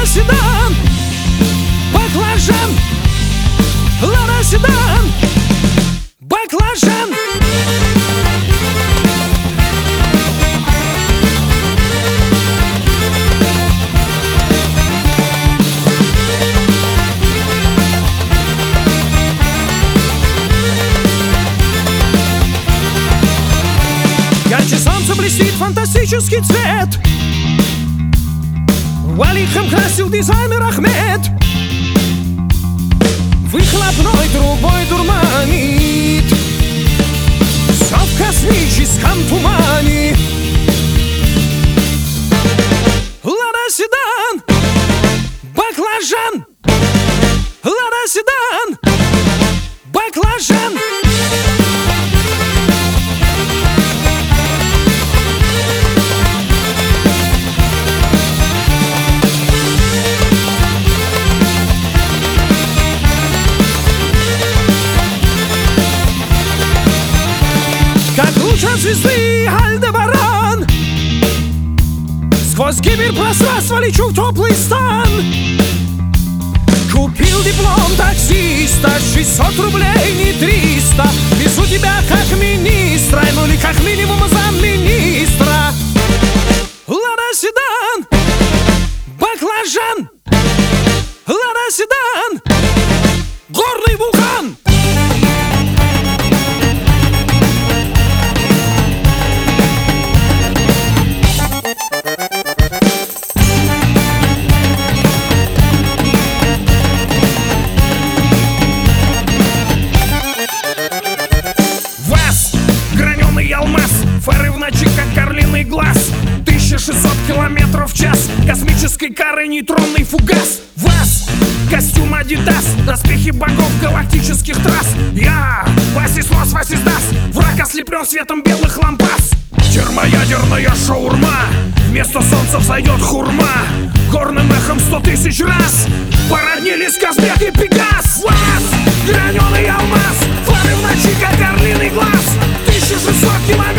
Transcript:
седан, баклажан. Лада седан, баклажан. Ярче солнца блестит фантастический цвет. Валихом красил дизайнер Ахмед. Выхлопной трубой дурманит. Все в космическом тумане. Лада седан, баклажан. Лада седан, баклажан. Как луч от звезды Альдебаран, сквозь киберпространство лечу в теплый стан. Купил диплом таксиста, 600 рублей, не 300. Везу тебя как министра, ну или как минимум замминистра. Лада седан, баклажан. Лада седан, горный вулкан. Алмаз, фары в ночи, как орлиный глаз. 1600 километров в час, космической карой нейтронный фугас. ВАЗ, костюм Адидас, доспехи богов галактических трасс. Я, Васис-Нос, Васис-Дас, враг ослеплен светом белых лампас. Термоядерная шаурма, вместо солнца взойдет хурма. Горным эхом 100 тысяч раз породнились Казбек и Пегас. ВАЗ, граненый алмаз, фары в ночи, как орлиный глаз. 1600 километров